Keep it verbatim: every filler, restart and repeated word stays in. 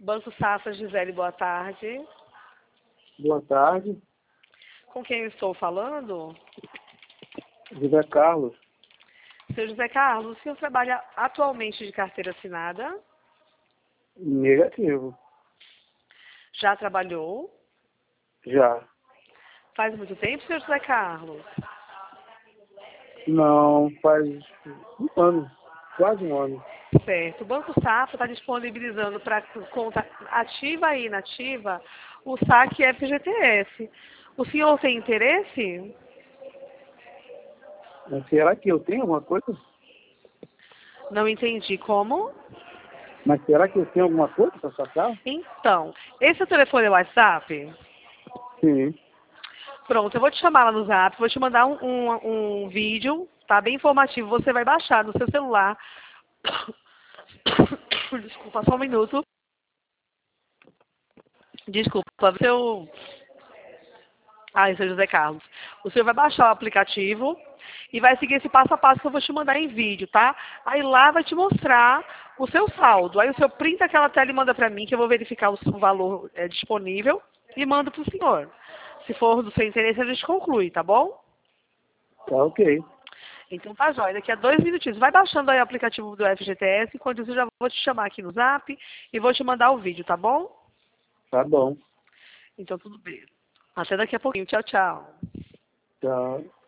Banco Safra, Gisele, boa tarde. Boa tarde. Com quem eu estou falando? José Carlos. Seu José Carlos, o senhor trabalha atualmente de carteira assinada? Negativo. Já trabalhou? Já. Faz muito tempo, senhor José Carlos? Não, faz um ano. Quase um ano. Certo. O Banco Safra está disponibilizando para conta ativa e inativa o saque F G T S. O senhor tem interesse? Mas será que eu tenho alguma coisa? Não entendi. Como? Mas será que eu tenho alguma coisa para sacar? Então, esse é o telefone WhatsApp? Sim. Pronto, eu vou te chamar lá no Zap, vou te mandar um, um, um vídeo, tá? Bem informativo. Você vai baixar no seu celular. Desculpa, só um minuto. Desculpa, seu... Ai, seu José Carlos. O senhor vai baixar o aplicativo e vai seguir esse passo a passo que eu vou te mandar em vídeo, tá? Aí lá vai te mostrar o seu saldo. Aí o senhor printa aquela tela e manda pra mim, que eu vou verificar o o valor é, disponível e mando pro senhor. Se for do seu interesse, a gente conclui, tá bom? Tá ok. Então tá jóia, daqui a dois minutinhos. Vai baixando aí o aplicativo do F G T S, enquanto isso eu já vou te chamar aqui no Zap e vou te mandar o vídeo, tá bom? Tá bom. Então tudo bem. Até daqui a pouquinho. Tchau, tchau. Tchau.